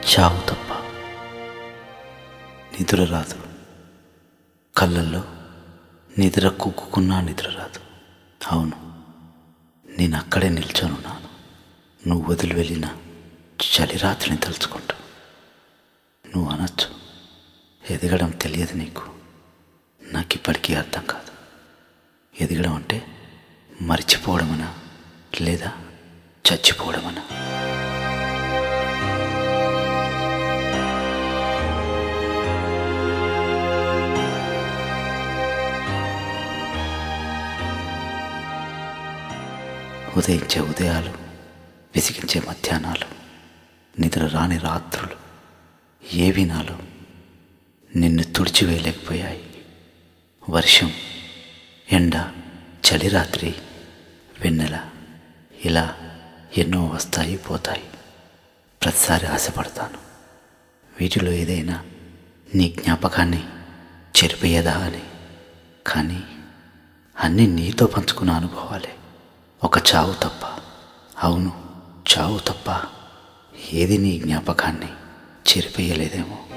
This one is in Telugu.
చావు తప్ప నిద్ర రాదు. కళ్ళల్లో నిద్ర కుక్కుకున్నా నిద్ర రాదు. అవును, నేను అక్కడే నిల్చొనున్నాను. నువ్వు వదిలి వెళ్ళిన చలి రాత్రిని తలుచుకుంటూ. నువ్వు అనొచ్చు, ఎదగడం తెలియదు నీకు. నాకు ఇప్పటికీ అర్థం కాదు. ఎదగడం అంటే మరిచిపోవడమనా లేదా చచ్చిపోవడమనా? ఉదయించే ఉదయాలు, విసిగించే మధ్యాహ్నాలు, నిద్ర రాని రాత్రులు ఏవి నాలో నిన్ను తుడిచివేయలేకపోయాయి. వర్షం, ఎండ, చలి రాత్రి, వెన్నెల, ఇలా ఎన్నో వస్తాయి పోతాయి. ప్రతిసారి ఆశపడతాను వీటిలో ఏదైనా నీ జ్ఞాపకాన్ని చెరిపేయదా అని. కానీ అన్నీ నీతో పంచుకున్న అనుభవాలే. ఒక చావు తప్ప, అవును చావు తప్ప ఏది నీ జ్ఞాపకాన్ని చెరిపేయలేదేమో.